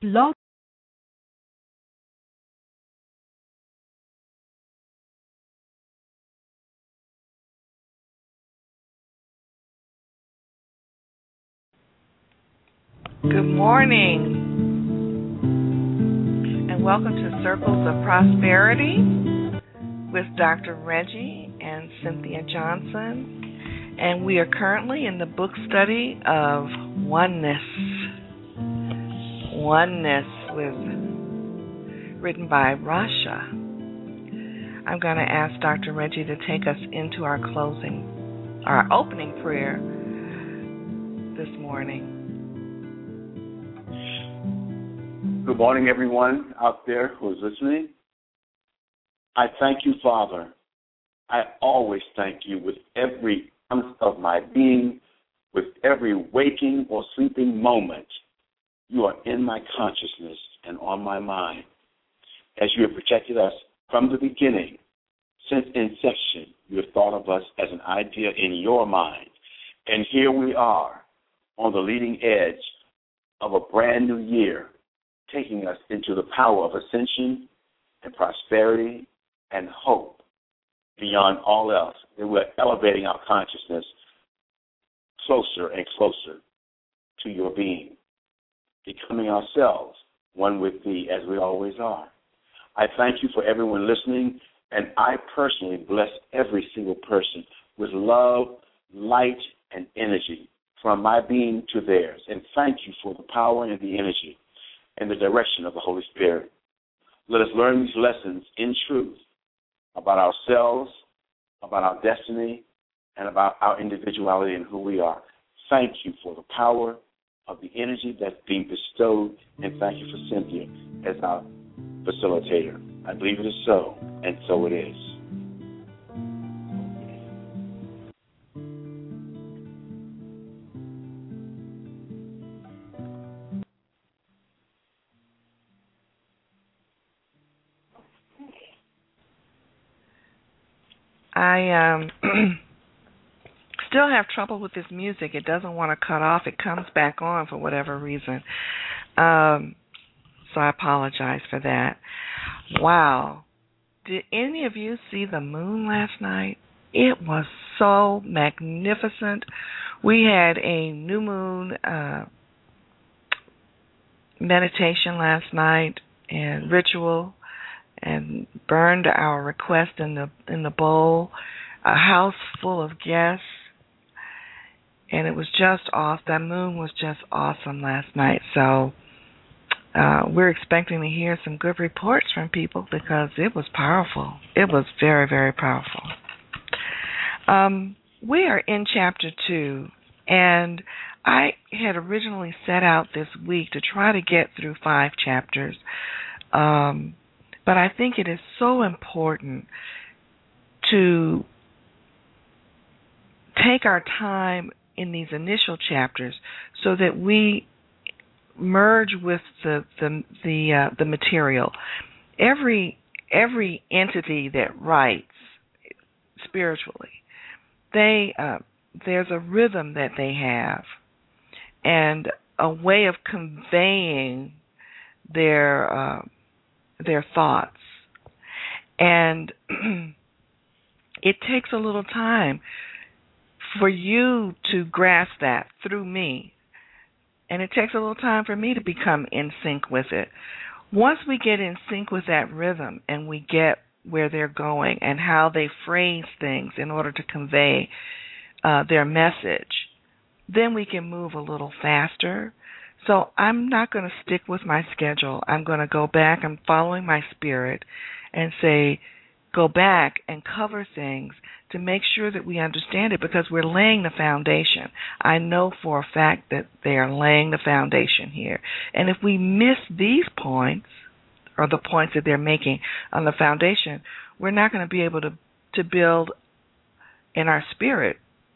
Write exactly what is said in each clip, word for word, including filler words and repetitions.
Blog. Good morning, and welcome to Circles of Prosperity with Doctor Reggie and Cynthia Johnson. And we are currently in the book study of Oneness. Oneness, with written by Rasha. I'm going to ask Doctor Reggie to take us into our closing, our opening prayer this morning. Good morning, everyone out there who is listening. I thank you, Father. I always thank you with every ounce of my being, with every waking or sleeping moment. You are in my consciousness and on my mind. As you have protected us from the beginning, since inception, you have thought of us as an idea in your mind. And here we are on the leading edge of a brand new year, taking us into the power of ascension and prosperity and hope beyond all else. That we're elevating our consciousness closer and closer to your being, becoming ourselves one with thee as we always are. I thank you for everyone listening, and I personally bless every single person with love, light, and energy from my being to theirs. And thank you for the power and the energy and the direction of the Holy Spirit. Let us learn these lessons in truth about ourselves, about our destiny, and about our individuality and who we are. Thank you for the power of the energy that's being bestowed, and thank you for Cynthia as our facilitator. I believe it is so, and so it is. I um, still have trouble with this music. It doesn't want to cut off. It comes back on for whatever reason. Um, so I apologize for that. Wow. Did any of you see the moon last night? It was so magnificent. We had a new moon uh, meditation last night and ritual, and burned our request in the in the bowl, a house full of guests, and it was just awesome. That moon was just awesome last night. So uh, we're expecting to hear some good reports from people because it was powerful. It was very, very powerful. Um, we are in chapter two, and I had originally set out this week to try to get through five chapters. Um, But I think it is so important to take our time in these initial chapters so that we merge with the the the, uh, the material. Every every entity that writes spiritually, they uh, there's a rhythm that they have and a way of conveying their uh, their thoughts. And it takes a little time for you to grasp that through me. And it takes a little time for me to become in sync with it. Once we get in sync with that rhythm and we get where they're going and how they phrase things in order to convey uh, their message, then we can move a little faster. So I'm not going to stick with my schedule. I'm going to go back. I'm following my spirit and say, go back and cover things to make sure that we understand it because we're laying the foundation. I know for a fact that they are laying the foundation here. And if we miss these points or the points that they're making on the foundation, we're not going to be able to, to build in our spirit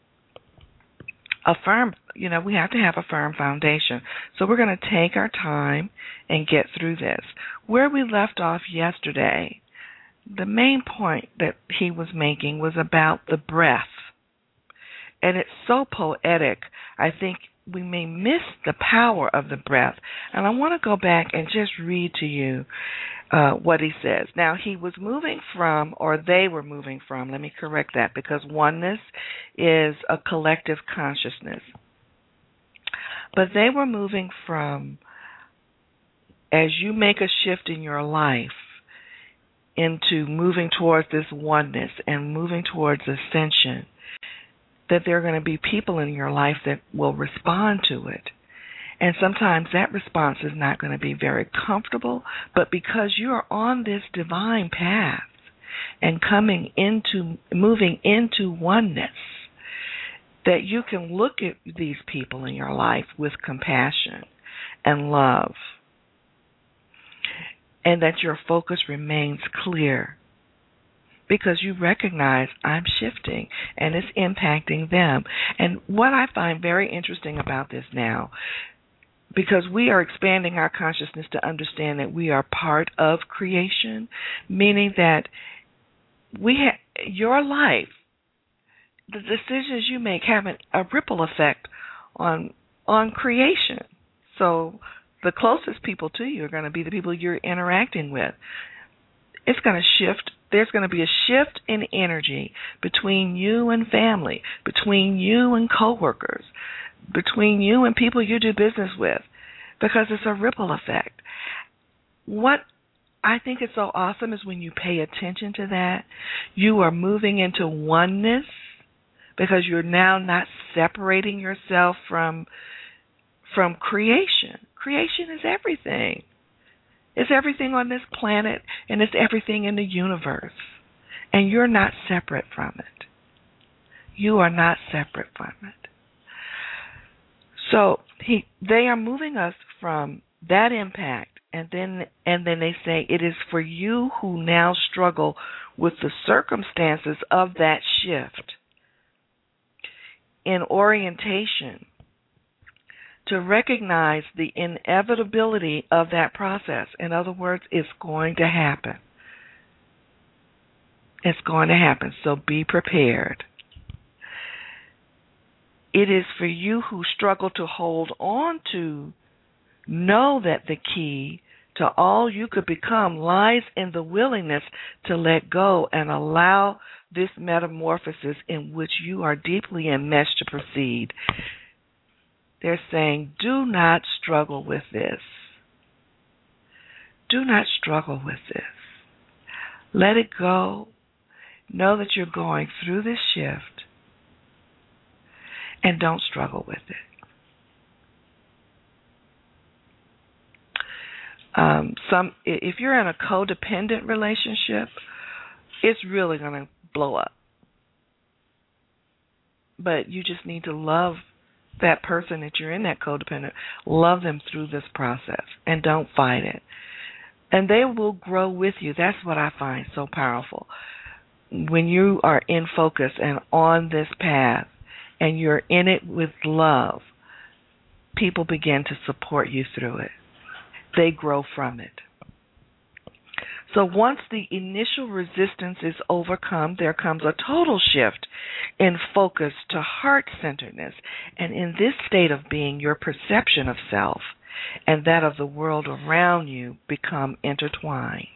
a firm, you know, we have to have a firm foundation. So we're going to take our time and get through this. Where we left off yesterday, the main point that he was making was about the breath. And it's so poetic. I think we may miss the power of the breath. And I want to go back and just read to you uh, what he says. Now, he was moving from, or they were moving from, let me correct that, because oneness is a collective consciousness. But they were moving from, as you make a shift in your life, into moving towards this oneness and moving towards ascension, that there are going to be people in your life that will respond to it. And sometimes that response is not going to be very comfortable, but because you are on this divine path and coming into, moving into oneness, that you can look at these people in your life with compassion and love, and that your focus remains clear because you recognize I'm shifting and it's impacting them. And what I find very interesting about this now, because we are expanding our consciousness to understand that we are part of creation, meaning that we ha- your life, the decisions you make have an, a ripple effect on on creation. So the closest people to you are going to be the people you're interacting with. It's going to shift. There's going to be a shift in energy between you and family, between you and coworkers, between you and people you do business with, because it's a ripple effect. What I think is so awesome is when you pay attention to that, you are moving into oneness because you're now not separating yourself from from creation. Creation is everything. It's everything on this planet, and it's everything in the universe. And you're not separate from it. You are not separate from it. So he, they are moving us from that impact, and then and then they say it is for you who now struggle with the circumstances of that shift in orientation, to recognize the inevitability of that process. In other words, it's going to happen. It's going to happen, so be prepared. It is for you who struggle to hold on to, know that the key to all you could become lies in the willingness to let go and allow this metamorphosis in which you are deeply enmeshed to proceed. They're saying, do not struggle with this. Do not struggle with this. Let it go. Know that you're going through this shift, and don't struggle with it. Um, some, if you're in a codependent relationship, it's really going to blow up. But you just need to love that person that you're in that codependent, love them through this process and don't fight it. And they will grow with you. That's what I find so powerful. When you are in focus and on this path and you're in it with love, people begin to support you through it. They grow from it. So once the initial resistance is overcome, there comes a total shift in focus to heart-centeredness. And in this state of being, your perception of self and that of the world around you become intertwined.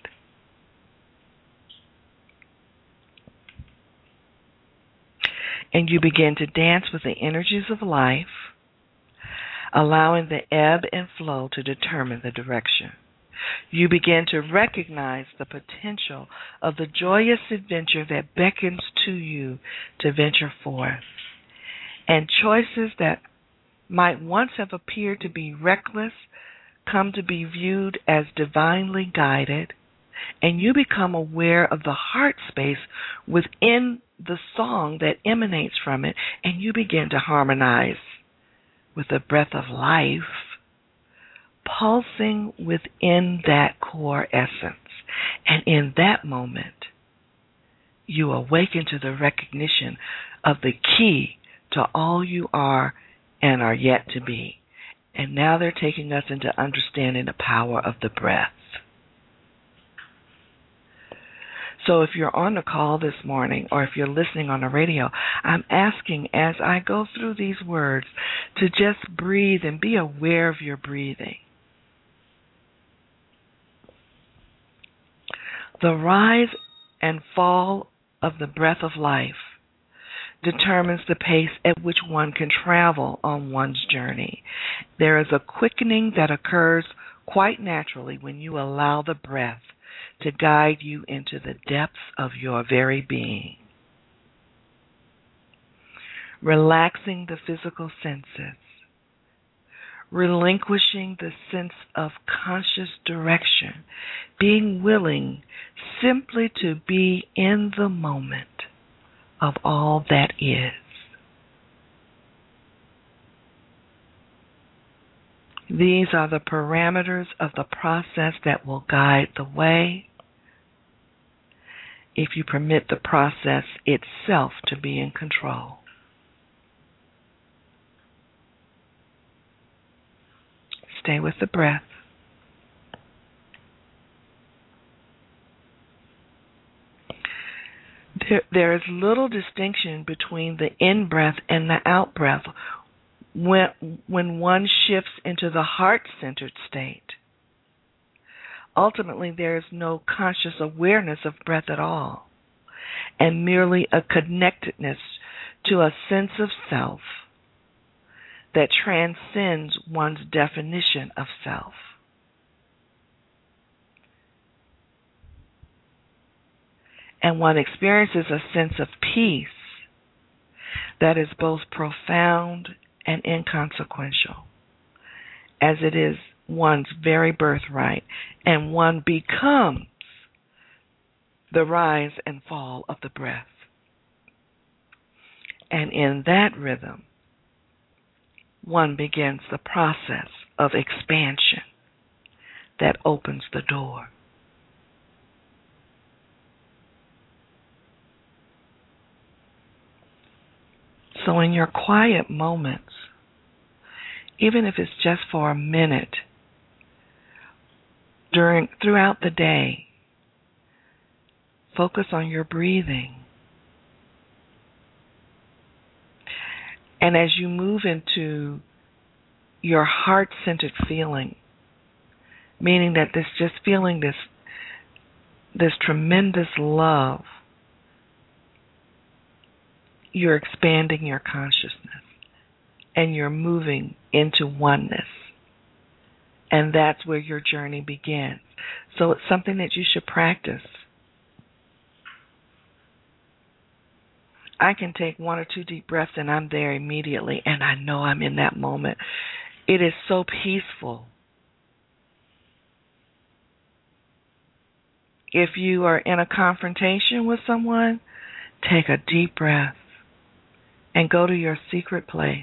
And you begin to dance with the energies of life, allowing the ebb and flow to determine the direction. You begin to recognize the potential of the joyous adventure that beckons to you to venture forth. And choices that might once have appeared to be reckless come to be viewed as divinely guided, and you become aware of the heart space within the song that emanates from it, and you begin to harmonize with the breath of life pulsing within that core essence. And in that moment, you awaken to the recognition of the key to all you are and are yet to be. And now they're taking us into understanding the power of the breath. So if you're on the call this morning or if you're listening on the radio, I'm asking as I go through these words to just breathe and be aware of your breathing. The rise and fall of the breath of life determines the pace at which one can travel on one's journey. There is a quickening that occurs quite naturally when you allow the breath to guide you into the depths of your very being. Relaxing the physical senses, relinquishing the sense of conscious direction, being willing simply to be in the moment of all that is. These are the parameters of the process that will guide the way if you permit the process itself to be in control. Stay with the breath. There, there is little distinction between the in-breath and the out-breath when, when one shifts into the heart-centered state. Ultimately, there is no conscious awareness of breath at all, and merely a connectedness to a sense of self that transcends one's definition of self. And one experiences a sense of peace that is both profound and inconsequential, as it is one's very birthright, and one becomes the rise and fall of the breath. And in that rhythm, one begins the process of expansion that opens the door. So in your quiet moments, even if it's just for a minute, during throughout the day, focus on your breathing. And as you move into your heart-centered feeling, meaning that this just feeling this this tremendous love, you're expanding your consciousness and you're moving into oneness. And that's where your journey begins. So it's something that you should practice. I can take one or two deep breaths and I'm there immediately, and I know I'm in that moment. It is so peaceful. If you are in a confrontation with someone, take a deep breath and go to your secret place.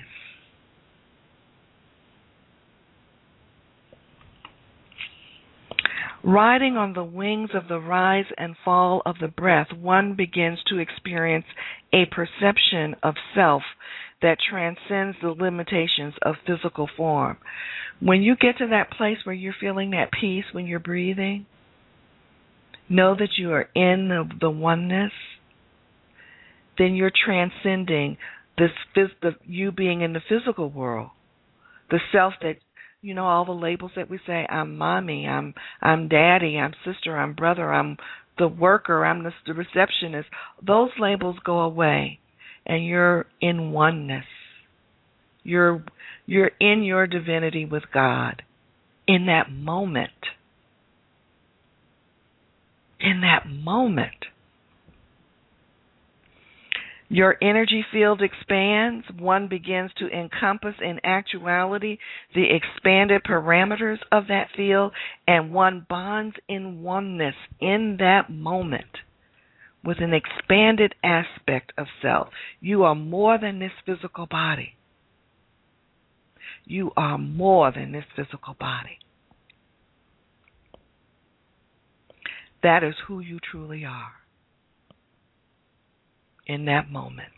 Riding on the wings of the rise and fall of the breath, one begins to experience a perception of self that transcends the limitations of physical form. When you get to that place where you're feeling that peace when you're breathing, know that you are in the, the oneness. Then you're transcending this the you being in the physical world, the self that, you know, all the labels that we say, I'm mommy, I'm I'm daddy, I'm sister, I'm brother, I'm the worker, I'm the, the receptionist. Those labels go away, and you're in oneness. You're you're in your divinity with God in that moment. In that moment. Your energy field expands. One begins to encompass in actuality the expanded parameters of that field, and one bonds in oneness in that moment with an expanded aspect of self. You are more than this physical body. You are more than this physical body. That is who you truly are in that moment.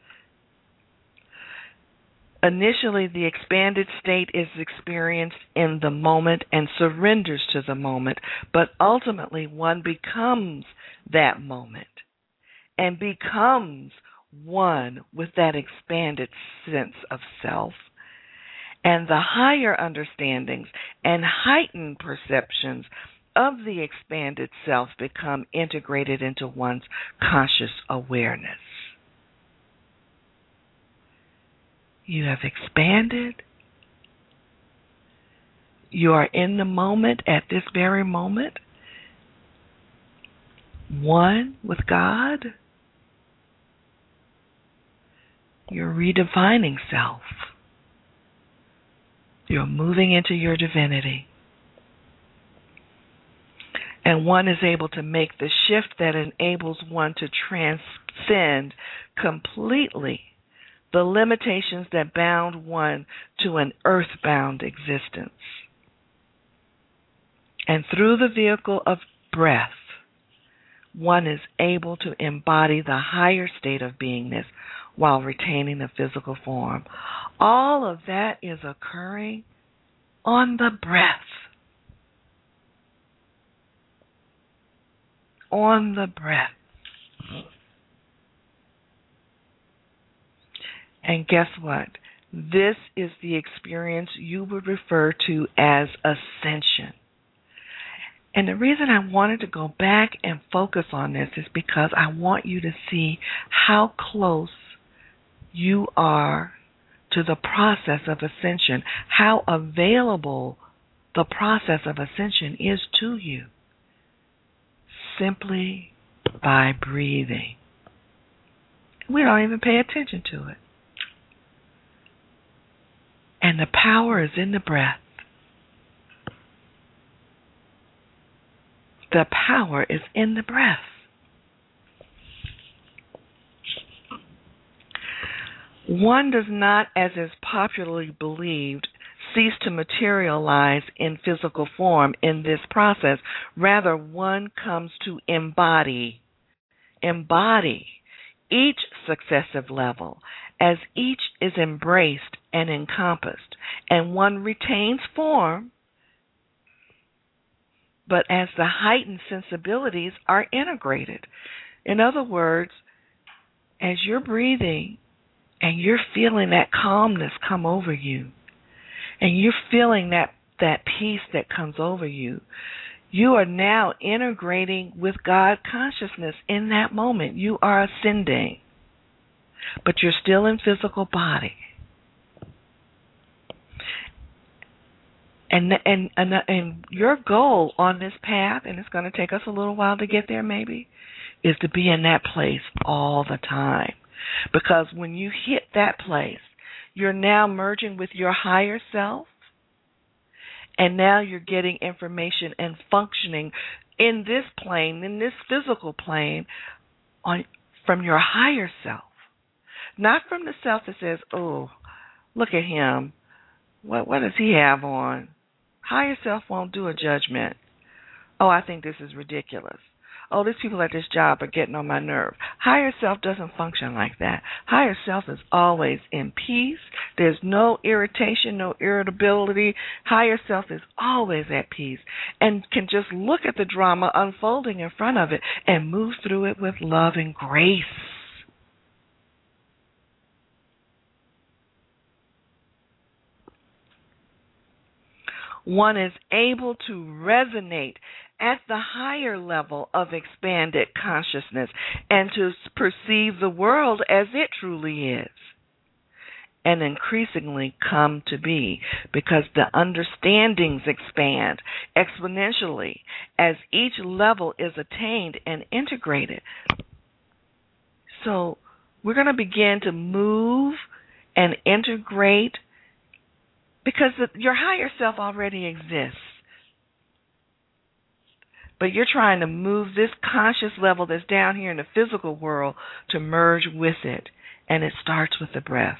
Initially, the expanded state is experienced in the moment and surrenders to the moment, but ultimately one becomes that moment and becomes one with that expanded sense of self And the higher understandings and heightened perceptions of the expanded self become integrated into one's conscious awareness. You have expanded. You are in the moment at this very moment, one with God. You're redefining self. You're moving into your divinity. And one is able to make the shift that enables one to transcend completely the limitations that bound one to an earthbound existence. And through the vehicle of breath, one is able to embody the higher state of beingness while retaining the physical form. All of that is occurring on the breath. On the breath. And guess what? This is the experience you would refer to as ascension. And the reason I wanted to go back and focus on this is because I want you to see how close you are to the process of ascension, how available the process of ascension is to you, simply by breathing. We don't even pay attention to it. And the power is in the breath. The power is in the breath. One does not, as is popularly believed, cease to materialize in physical form in this process. Rather, one comes to embody, embody each successive level as each is embraced and encompassed, and one retains form, but as the heightened sensibilities are integrated. In other words, as you're breathing and you're feeling that calmness come over you, and you're feeling that, that peace that comes over you, you are now integrating with God consciousness in that moment. You are ascending, but you're still in physical body. And, and and and your goal on this path, and it's going to take us a little while to get there maybe, is to be in that place all the time. Because when you hit that place, you're now merging with your higher self, and now you're getting information and functioning in this plane, in this physical plane, on from your higher self. Not from the self that says, oh, look at him. What what does he have on? Higher self won't do a judgment. Oh, I think this is ridiculous. Oh, these people at this job are getting on my nerve. Higher self doesn't function like that. Higher self is always in peace. There's no irritation, no irritability. Higher self is always at peace and can just look at the drama unfolding in front of it and move through it with love and grace. One is able to resonate at the higher level of expanded consciousness and to perceive the world as it truly is, and increasingly come to be, because the understandings expand exponentially as each level is attained and integrated. So we're going to begin to move and integrate, because the, your higher self already exists. But you're trying to move this conscious level that's down here in the physical world to merge with it. And it starts with the breath.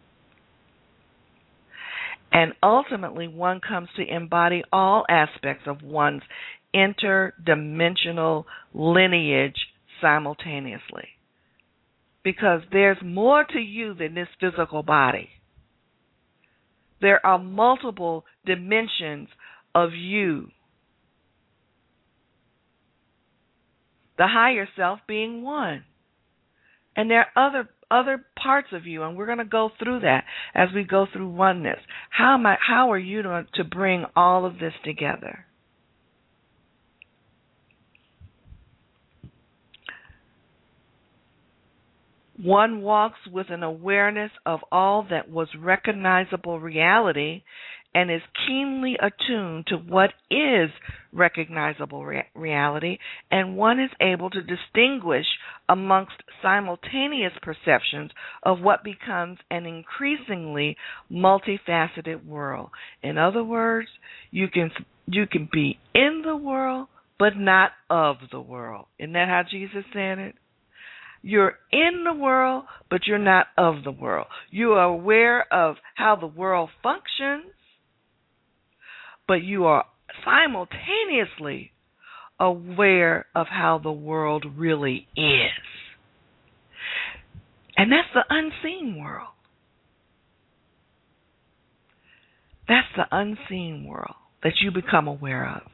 And ultimately, one comes to embody all aspects of one's interdimensional lineage simultaneously. Because there's more to you than this physical body. There are multiple dimensions of you. The higher self being one. And there are other other parts of you, and we're going to go through that as we go through oneness. How am I, how are you to, to bring all of this together? One walks with an awareness of all that was recognizable reality and is keenly attuned to what is recognizable re- reality, and one is able to distinguish amongst simultaneous perceptions of what becomes an increasingly multifaceted world. In other words, you can you can be in the world but not of the world. Isn't that how Jesus said it? You're in the world, but you're not of the world. You are aware of how the world functions, but you are simultaneously aware of how the world really is. And that's the unseen world. That's the unseen world that you become aware of.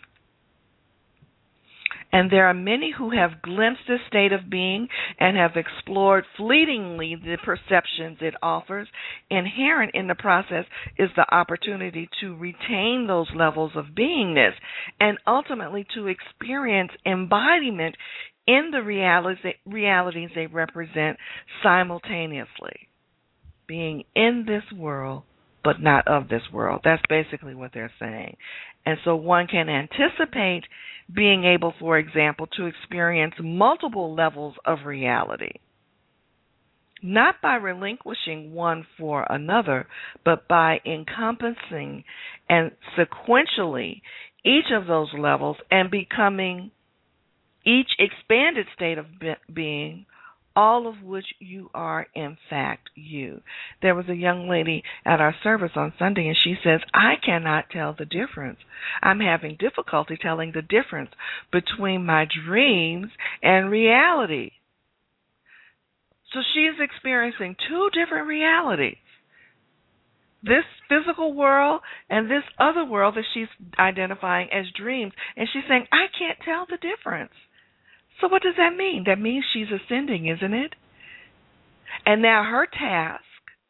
And there are many who have glimpsed this state of being and have explored fleetingly the perceptions it offers. Inherent in the process is the opportunity to retain those levels of beingness and ultimately to experience embodiment in the realities, realities they represent simultaneously. Being in this world, but not of this world. That's basically what they're saying. And so one can anticipate being able, for example, to experience multiple levels of reality, not by relinquishing one for another, but by encompassing and sequentially each of those levels and becoming each expanded state of being, all of which you are, in fact, you. There was a young lady at our service on Sunday, and she says, I cannot tell the difference. I'm having difficulty telling the difference between my dreams and reality. So she's experiencing two different realities. This physical world and this other world that she's identifying as dreams. And she's saying, I can't tell the difference. So what does that mean? That means she's ascending, isn't it? And now her task,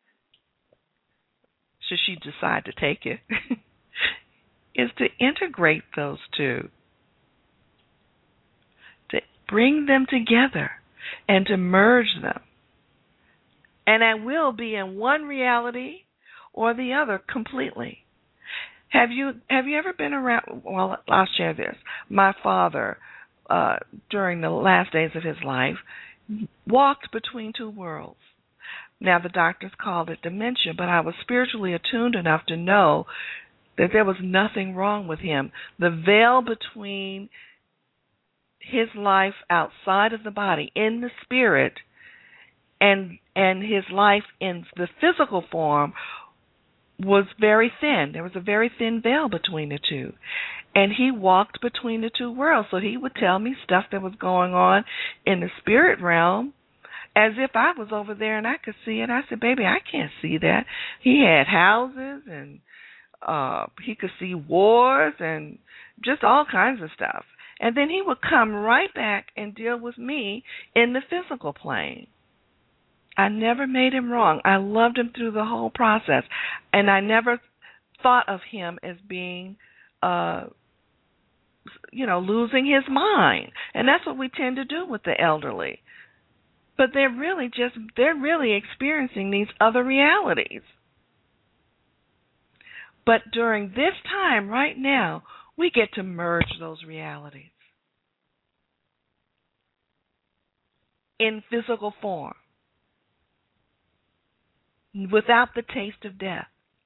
should she decide to take it, is to integrate those two, to bring them together and to merge them. And I will be in one reality or the other completely. Have you have you ever been around, well, I'll share this. My father, Uh, during the last days of his life, walked between two worlds. Now, the doctors called it dementia, but I was spiritually attuned enough to know that there was nothing wrong with him. The veil between his life outside of the body, in the spirit, and and his life in the physical form was very thin. There was a very thin veil between the two. And he walked between the two worlds. So he would tell me stuff that was going on in the spirit realm as if I was over there and I could see it. I said, baby, I can't see that. He had houses and uh, he could see wars and just all kinds of stuff. And then he would come right back and deal with me in the physical plane. I never made him wrong. I loved him through the whole process. And I never thought of him as being, uh, you know, losing his mind. And that's what we tend to do with the elderly. But they're really just, they're really experiencing these other realities. But during this time, right now, we get to merge those realities in physical form, without the taste of death.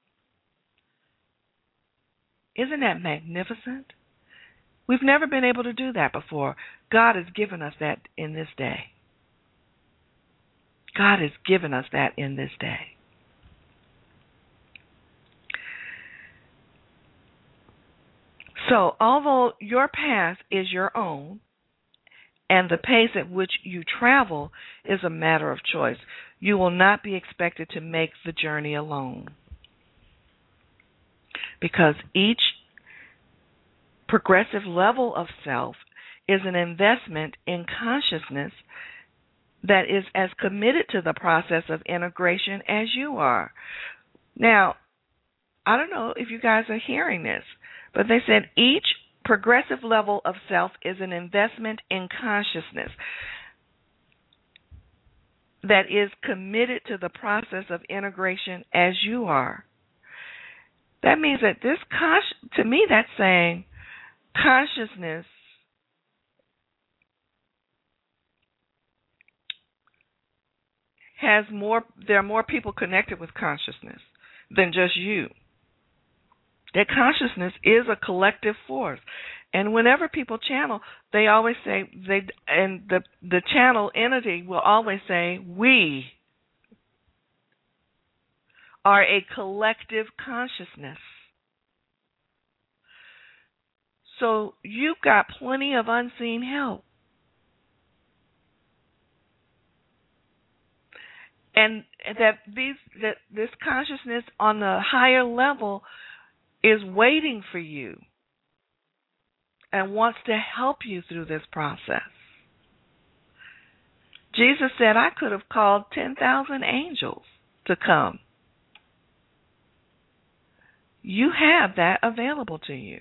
Isn't that magnificent? We've never been able to do that before. God has given us that in this day. God has given us that in this day. So, although your path is your own, and the pace at which you travel is a matter of choice, you will not be expected to make the journey alone. Because each progressive level of self is an investment in consciousness that is as committed to the process of integration as you are. Now, I don't know if you guys are hearing this, but they said each progressive level of self is an investment in consciousness that is committed to the process of integration as you are. That means that this, con- to me, that's saying consciousness has more, there are more people connected with consciousness than just you. That consciousness is a collective force. And whenever people channel, they always say, they, and the, the channel entity will always say, we are a collective consciousness. So you've got plenty of unseen help. And that these that this consciousness on the higher level is waiting for you and wants to help you through this process. Jesus said, I could have called ten thousand angels to come. You have that available to you.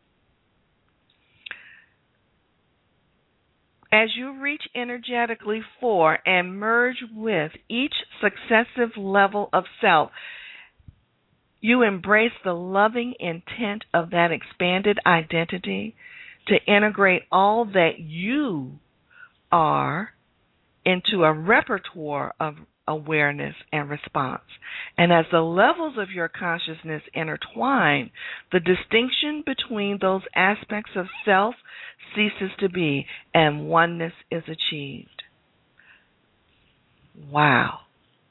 As you reach energetically for and merge with each successive level of self, you embrace the loving intent of that expanded identity to integrate all that you are into a repertoire of awareness and response. And as the levels of your consciousness intertwine, the distinction between those aspects of self ceases to be, and oneness is achieved. Wow.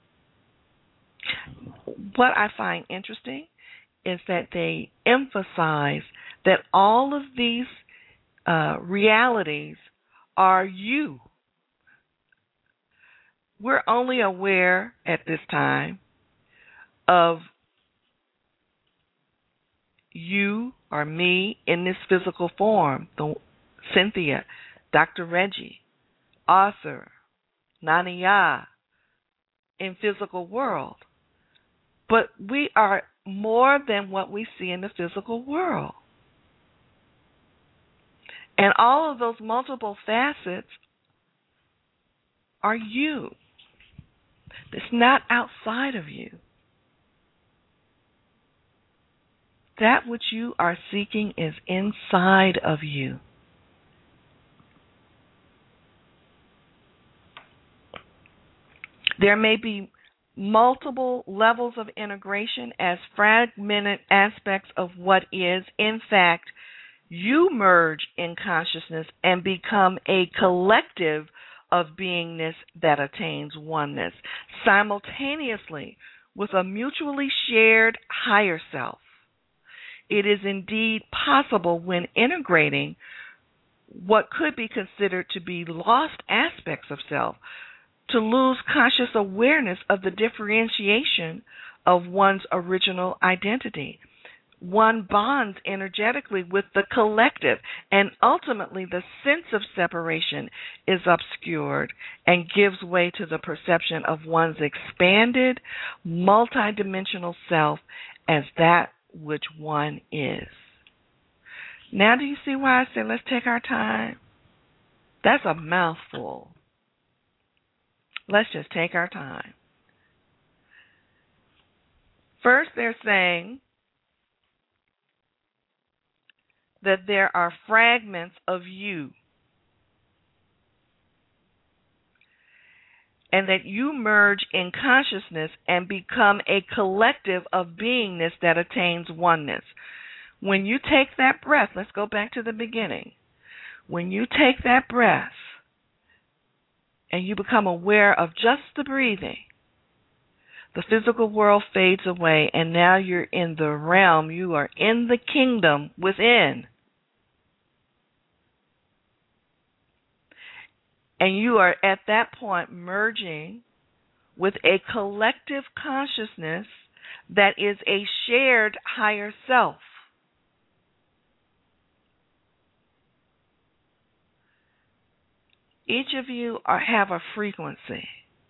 What I find interesting is that they emphasize that all of these uh, realities are you. We're only aware at this time of you or me in this physical form, the Cynthia, Doctor Reggie, Arthur, Nania, in physical world. But we are more than what we see in the physical world. And all of those multiple facets are you. It's not outside of you. That which you are seeking is inside of you. There may be multiple levels of integration as fragmented aspects of what is. In fact, you merge in consciousness and become a collective of beingness that attains oneness, simultaneously with a mutually shared higher self. It is indeed possible when integrating what could be considered to be lost aspects of self to lose conscious awareness of the differentiation of one's original identity. One bonds energetically with the collective, and ultimately the sense of separation is obscured and gives way to the perception of one's expanded, multidimensional self as that which one is. Now do you see why I said let's take our time? That's a mouthful. Let's just take our time. First, they're saying that there are fragments of you, and that you merge in consciousness and become a collective of beingness that attains oneness. When you take that breath, let's go back to the beginning. When you take that breath and you become aware of just the breathing, the physical world fades away, and now you're in the realm, you are in the kingdom within. And you are at that point merging with a collective consciousness that is a shared higher self. Each of you are, have a frequency.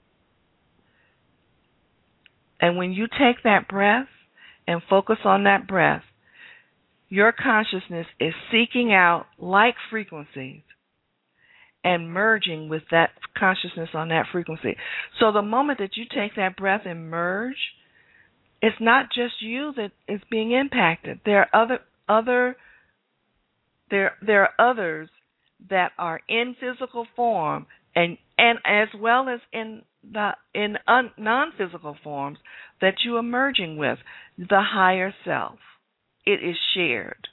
And when you take that breath and focus on that breath, your consciousness is seeking out like frequencies and merging with that consciousness on that frequency. So the moment that you take that breath and merge, it's not just you that is being impacted. There are other other there there are others that are in physical form and and as well as in the in un, non-physical forms that you are merging with the higher self. It is shared.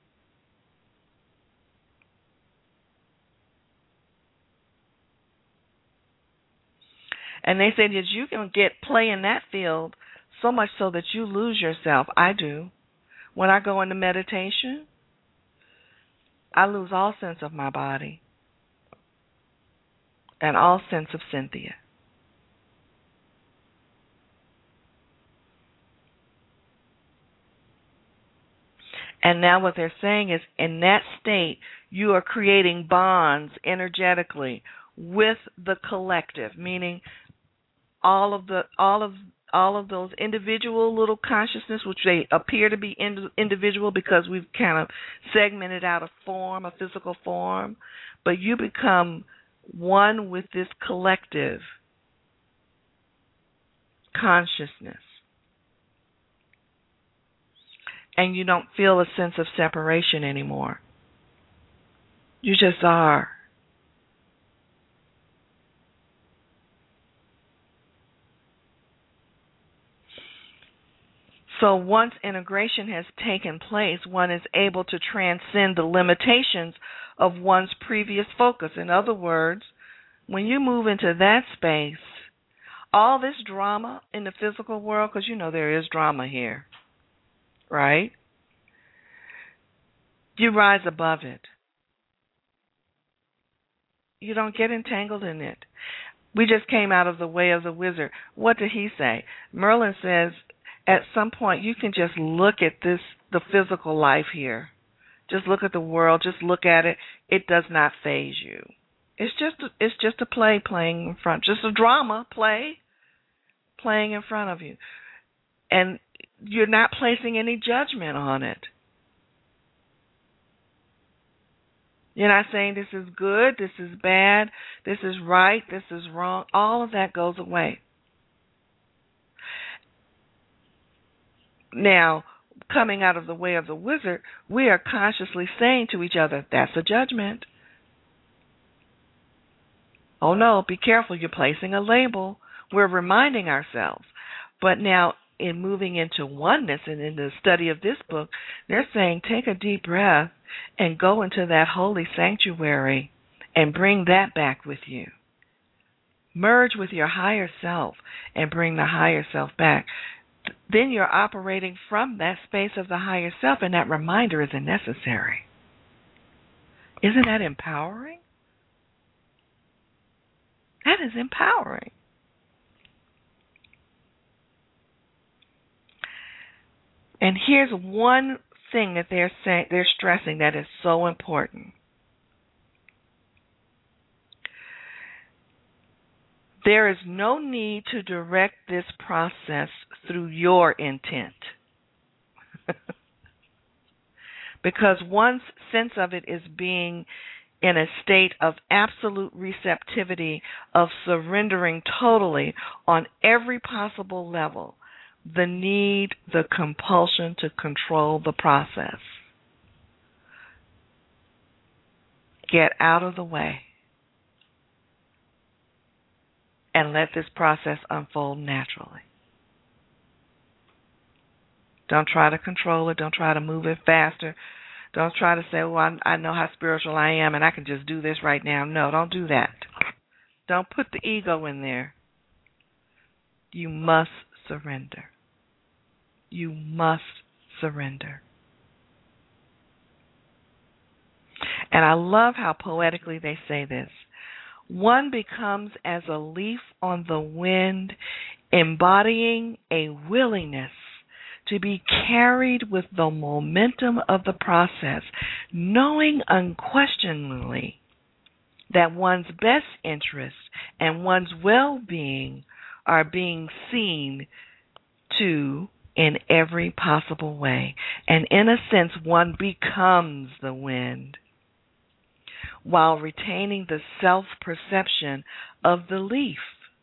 And they say that you can get play in that field so much so that you lose yourself. I do. When I go into meditation, I lose all sense of my body and all sense of Cynthia. And now what they're saying is in that state, you are creating bonds energetically with the collective, meaning all of the all of all of those individual little consciousness, which they appear to be ind- individual because we've kind of segmented out a form, a physical form, but you become one with this collective consciousness. And you don't feel a sense of separation anymore. You just are. So once integration has taken place, one is able to transcend the limitations of one's previous focus. In other words, when you move into that space, all this drama in the physical world, because you know there is drama here, right? You rise above it. You don't get entangled in it. We just came out of the Way of the Wizard. What did he say? Merlin says, at some point you can just look at this, the physical life here. Just look at the world. Just look at it. It does not faze you. It's just a, it's just a play playing in front, just a drama play playing in front of you. And you're not placing any judgment on it. You're not saying this is good, this is bad, this is right, this is wrong. All of that goes away. Now, coming out of the Way of the Wizard, we are consciously saying to each other, that's a judgment. Oh no, be careful, you're placing a label. We're reminding ourselves. But now, in moving into oneness and in the study of this book, they're saying take a deep breath and go into that holy sanctuary and bring that back with you. Merge with your higher self and bring the higher self back. Then you're operating from that space of the higher self, and that reminder isn't necessary. Isn't that empowering? That is empowering. And here's one thing that they're saying, they're stressing that is so important. There is no need to direct this process through your intent. Because one's sense of it is being in a state of absolute receptivity, of surrendering totally on every possible level. The need, the compulsion to control the process. Get out of the way and let this process unfold naturally. Don't try to control it. Don't try to move it faster. Don't try to say, well, I, I know how spiritual I am and I can just do this right now. No, don't do that. Don't put the ego in there. You must surrender. You must surrender. And I love how poetically they say this. One becomes as a leaf on the wind, embodying a willingness to be carried with the momentum of the process, knowing unquestioningly that one's best interests and one's well-being are being seen to in every possible way. And in a sense, one becomes the wind while retaining the self-perception of the leaf.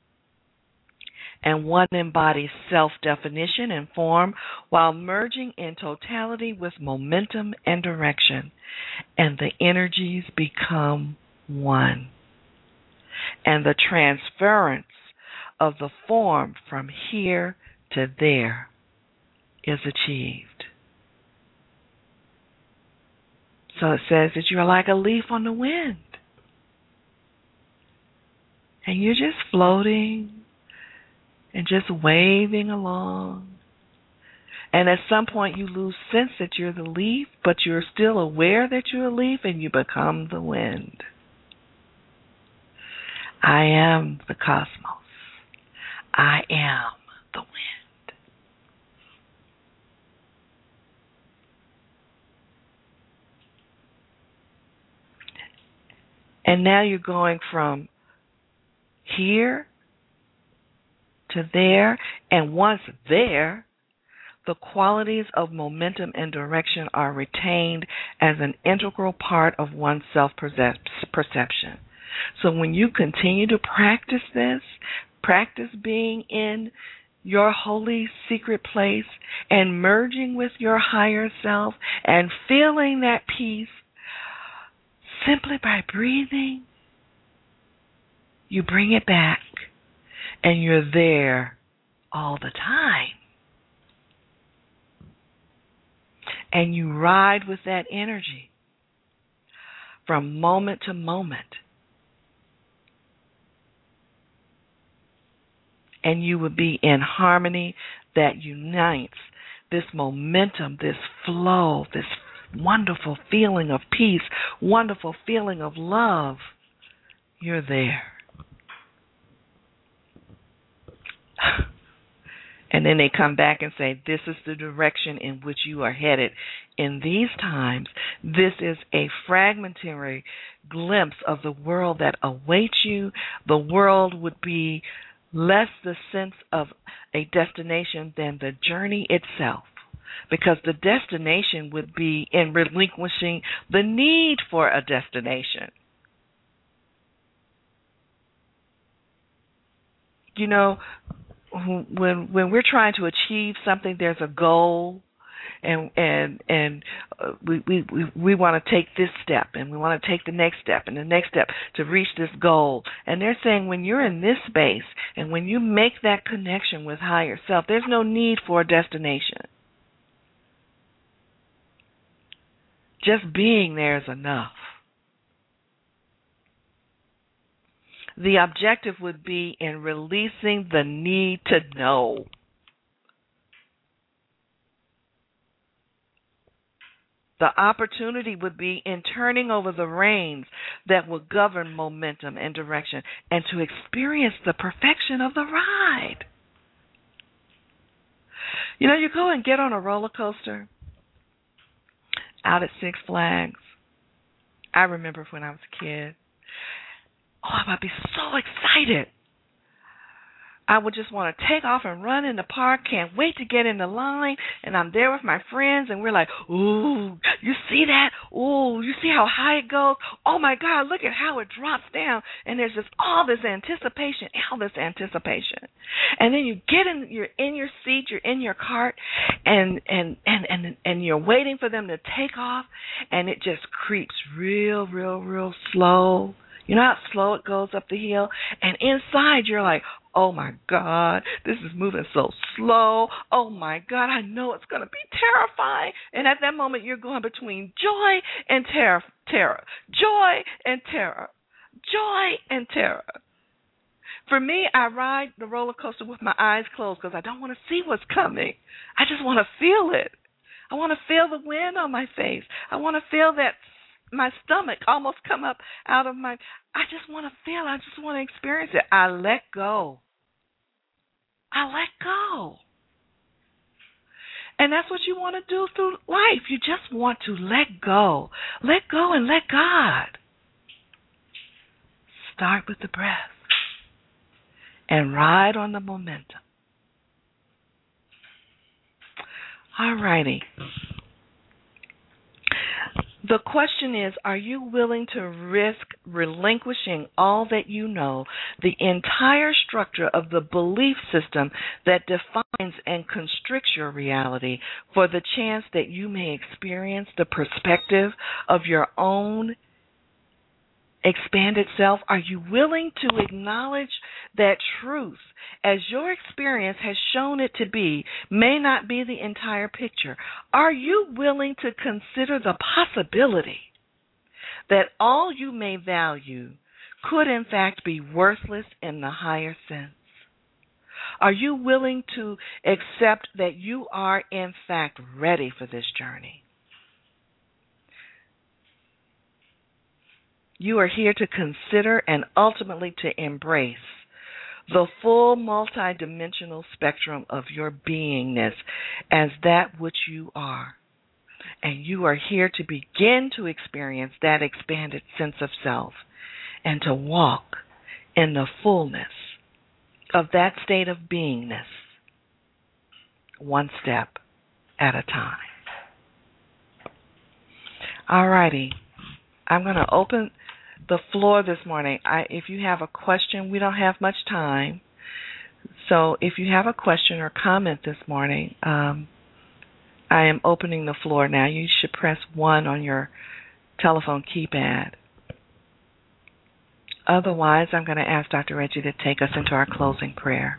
And one embodies self-definition and form while merging in totality with momentum and direction. And the energies become one. And the transference of the form from here to there is achieved. So it says that you're like a leaf on the wind. And you're just floating and just waving along. And at some point you lose sense that you're the leaf, but you're still aware that you're a leaf and you become the wind. I am the cosmos. I am the wind. And now you're going from here to there, and once there, the qualities of momentum and direction are retained as an integral part of one's self-perception. So when you continue to practice this, practice being in your holy secret place and merging with your higher self and feeling that peace simply by breathing, you bring it back and you're there all the time. And you ride with that energy from moment to moment. And you would be in harmony that unites this momentum, this flow, this wonderful feeling of peace, wonderful feeling of love. You're there. And then they come back and say, this is the direction in which you are headed. In these times, this is a fragmentary glimpse of the world that awaits you. The world would be less the sense of a destination than the journey itself, because the destination would be in relinquishing the need for a destination. You know, when when we're trying to achieve something, there's a goal, and and and uh, we we we, we want to take this step, and we want to take the next step, and the next step to reach this goal. And they're saying when you're in this space, and when you make that connection with higher self, there's no need for a destination. Just being there is enough. The objective would be in releasing the need to know. The opportunity would be in turning over the reins that will govern momentum and direction, and to experience the perfection of the ride. You know, you go and get on a roller coaster out at Six Flags. I remember when I was a kid. Oh, I would be so excited. I would just want to take off and run in the park. Can't wait to get in the line. And I'm there with my friends, and we're like, ooh, you see that? Ooh, you see how high it goes? Oh, my God, look at how it drops down. And there's just all this anticipation, all this anticipation. And then you get in, you're in your seat, you're in your cart, and, and, and, and, and you're waiting for them to take off, and it just creeps real, real, real slow. You know how slow it goes up the hill? And inside you're like, oh, my God, this is moving so slow. Oh, my God, I know it's going to be terrifying. And at that moment, you're going between joy and terror, terror, joy and terror, joy and terror. For me, I ride the roller coaster with my eyes closed because I don't want to see what's coming. I just want to feel it. I want to feel the wind on my face. I want to feel that my stomach almost come up out of my, I just want to feel, I just want to experience it. I let go. I let go. And that's what you want to do through life. You just want to let go. Let go and let God. start with the breath and ride on the momentum. All righty. The question is, are you willing to risk relinquishing all that you know, the entire structure of the belief system that defines and constricts your reality, for the chance that you may experience the perspective of your own expanded self? Are you willing to acknowledge that truth, as your experience has shown it to be, may not be the entire picture? Are you willing to consider the possibility that all you may value could in fact be worthless in the higher sense? Are you willing to accept that you are in fact ready for this journey? You are here to consider and ultimately to embrace the full multidimensional spectrum of your beingness as that which you are. And you are here to begin to experience that expanded sense of self and to walk in the fullness of that state of beingness, one step at a time. All righty. I'm going to open the floor this morning. I, if you have a question, we don't have much time. So if you have a question or comment this morning, um, I am opening the floor now. You should press one on your telephone keypad. Otherwise, I'm going to ask Doctor Reggie to take us into our closing prayer.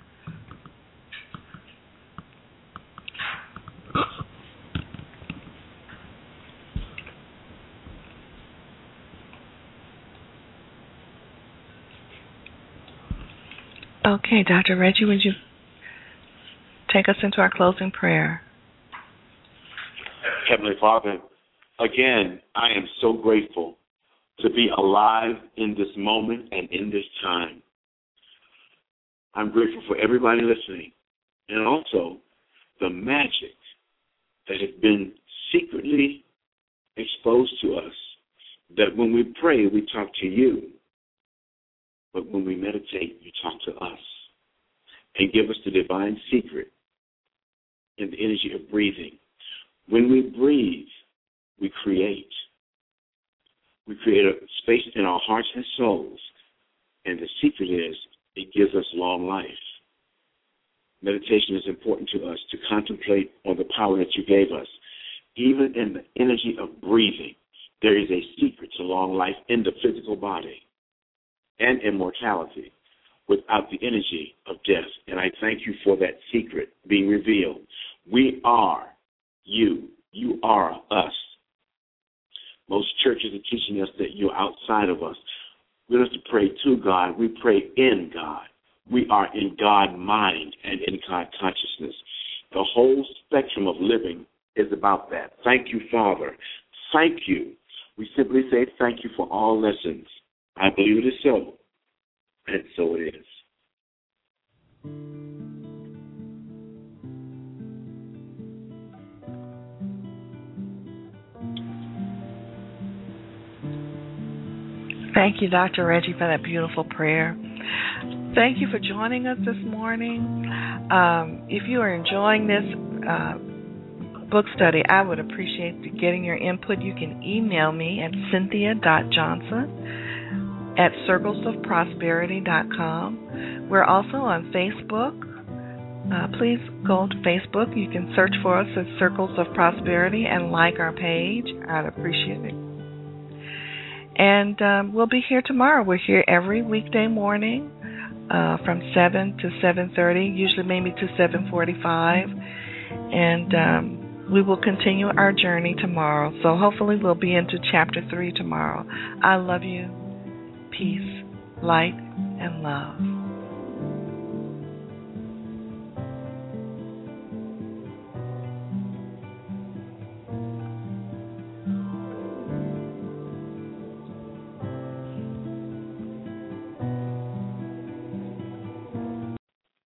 Okay, Doctor Reggie, would you take us into our closing prayer? Heavenly Father, again, I am so grateful to be alive in this moment and in this time. I'm grateful for everybody listening, and also the magic that has been secretly exposed to us, that when we pray, we talk to you, but when we meditate, you talk to us and give us the divine secret in the energy of breathing. When we breathe, we create. We create a space in our hearts and souls, and the secret is it gives us long life. Meditation is important to us to contemplate on the power that you gave us. Even in the energy of breathing, there is a secret to long life in the physical body and immortality without the energy of death. And I thank you for that secret being revealed. We are you. You are us. Most churches are teaching us that you're outside of us. We don't have to pray to God. We pray in God. We are in God mind and in God consciousness. The whole spectrum of living is about that. Thank you, Father. Thank you. We simply say thank you for all lessons. I believe it is so, and so it is. Thank you, Doctor Reggie, for that beautiful prayer. Thank you for joining us this morning. Um, if you are enjoying this uh, book study, I would appreciate getting your input. You can email me at cynthia dot johnson at circles of prosperity dot com. We're also on Facebook. Uh, please go to Facebook. You can search for us as Circles of Prosperity and like our page. I'd appreciate it. And um, we'll be here tomorrow. We're here every weekday morning uh, from seven to seven thirty, usually maybe to seven forty-five. And um, we will continue our journey tomorrow. So hopefully we'll be into chapter three tomorrow. I love you. Peace, light, and love.